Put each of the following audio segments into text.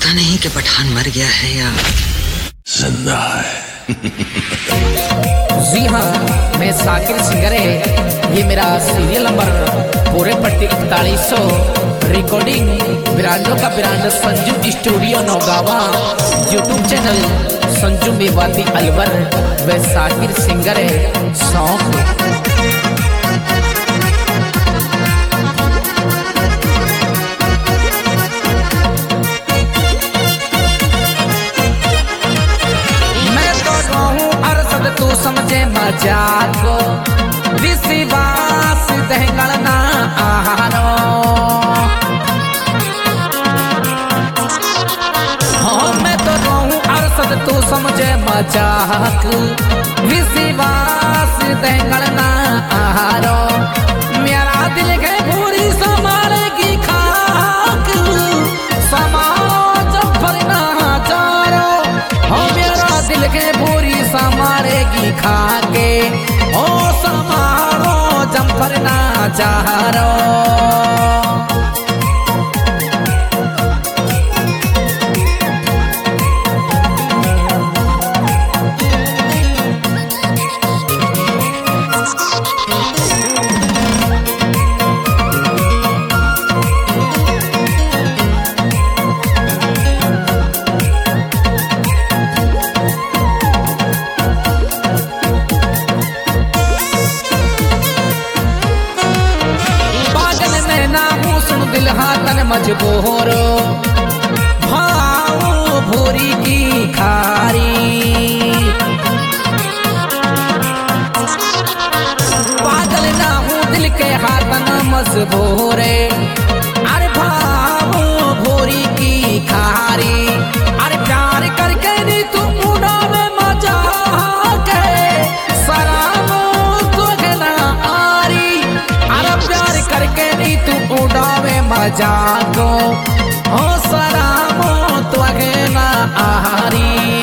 पता नहीं कि पठान मर गया है या जिंदा है। जी हाँ, मैं साकिर सिंगर है। ये मेरा सीरियल नंबर पूरे पट्टी 4100, रिकॉर्डिंग ब्रांडों का brand Sanju studio Naugawa, YouTube channel Sanju Mewati Alwar व साकिर सिंगर है सौंफ। तू समझे मजाक विश्वास दहगणना आहारो हाँ मैं तो रहूं अरसद तू समझे मजाक विश्वास दहगणना आहारो मेरा दिल के पूरी संभालेगी खाक समाज भरना चारो हाँ मेरा दिल के पूरी संभालेगी खाके ओ समारो जम्फर ना चारो। दिल हाथन मजबूर भाव भूरी की खारी पागल ना हूँ दिल के हाथन मजबूर अरे भाव भूरी की खारी अरे प्यार करके नहीं तुम उड़ावे मजाक सराम तो ना आरी अरे प्यार करके नहीं तुम उड़ावे मजाको हो सरामो त्वगे ना आहारी।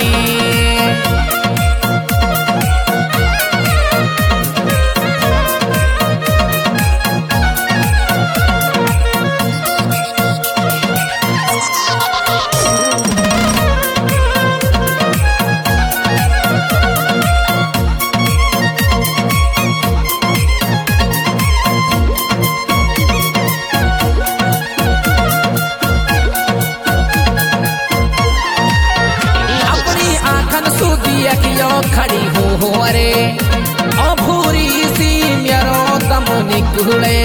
खड़ी हो अरे ओ भूरी सी मेरो दम निकले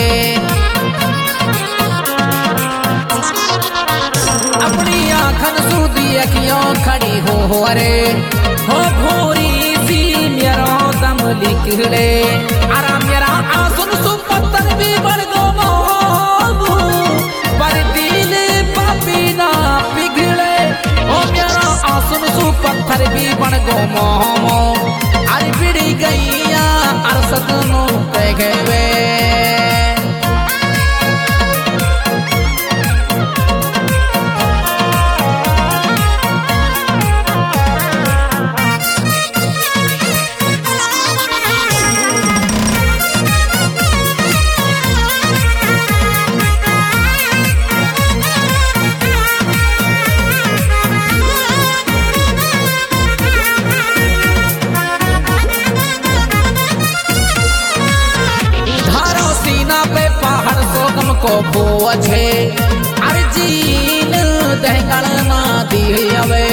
अपनी आँखन सूदी अखियों खड़ी हो अरे ओ भूरी सी मेरो दम निकले अरे मेरा आंसू सु पत्थर भी बन गो पर दिल पापी ना पिघले ओ मेरा आंसू सु पत्थर भी बन गो मोमो अरे बिड़ी गैया अरसद नो तेगवे को बोझे अर्जीन दहगणना दियवे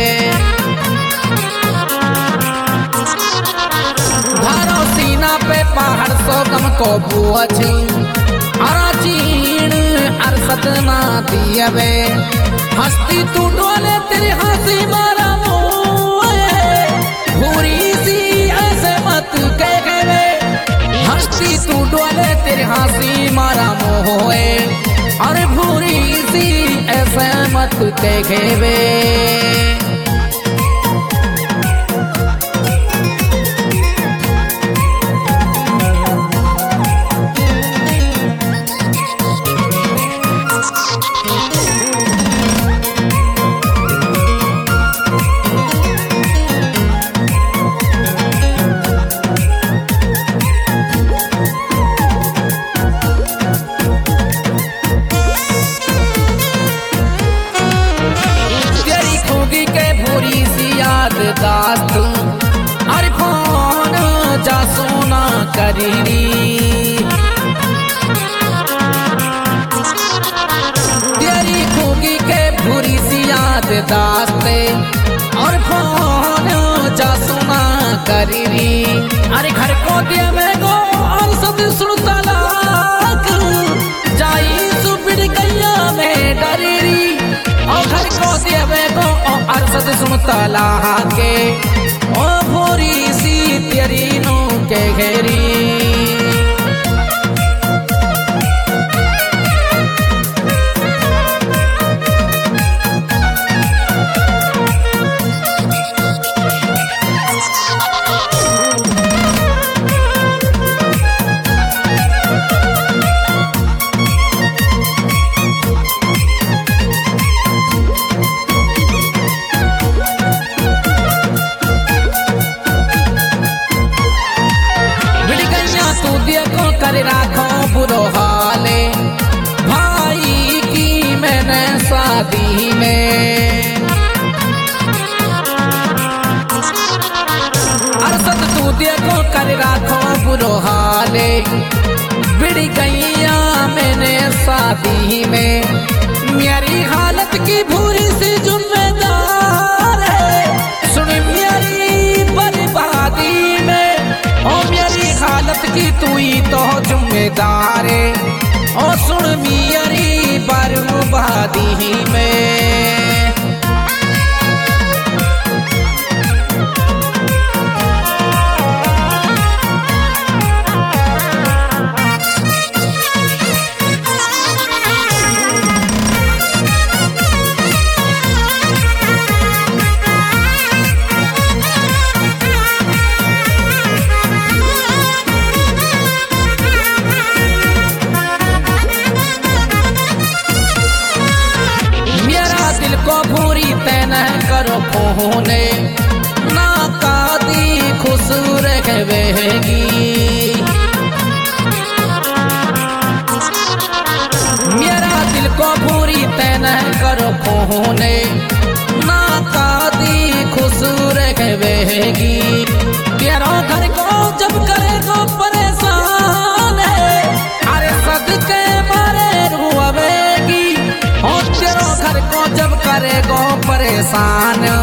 धारो सीना पे पहाड़ सोगम को बोझे अर्जीन अरसद ना दियवे हंसती तू डोले तेरी हंसी मारा भूरी सी ऐसे मत कहवे हंसती तू डोले तेरी हंसी मारा मोहे अरे भूरी सी ऐसे मत कहवे। करीरी। अरे घर को दिया मैं गो और सब सुन तलाक जाई सुबिड़ गैया में डरीरी। और घर को दिया मैं गो और सब सुन तलाक के ओ भोरी सी तेरी नो के घेरी। कर राखो बुरो हाले भाई की मैंने शादी में। अरसद तू देखो कर राखो बुरो हाले बिड़ गैया मैंने शादी में। मेरी हालत की भूरी सी जिम्मेदार है सुन मेरी बर्बादी में। ओ मेरी हालत की तू ही तो जिम्मेदार है ओ सुन मेरी बर्बादी में। भूरी तैन करो फोने ना कादी खुश रहवेगी। मेरा दिल को भूरी तैन करो फोने ना कादी खुश रहवेगी। तेरा घर को जब करेगो परेशान है अरे सदके मारे रुआवेगी। और तेरा घर को जब करेगो परेशान